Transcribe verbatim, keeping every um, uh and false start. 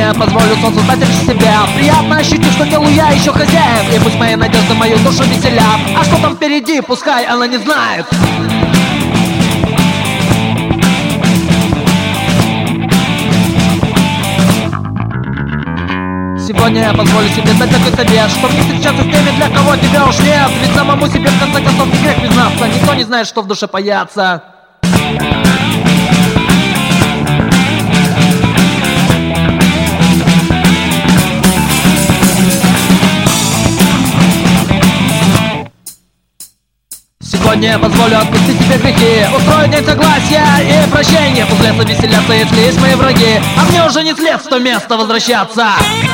Сегодня позволю солнцу стать лишь себя. Приятно ощутить, что делаю я еще хозяин. И пусть мои надежды мою душу веселят. А что там впереди, пускай она не знает. Сегодня я позволю себе дать такой совет, чтобы не встречаться с теми, для кого тебя уж нет. Ведь самому себе в конце концов не грех признаться. Никто не знает, что в душе бояться. Сегодня я позволю отпустить тебе грехи, устроить день согласия и прощения. Пусть лето веселятся, если есть мои враги, а мне уже не след в то место возвращаться.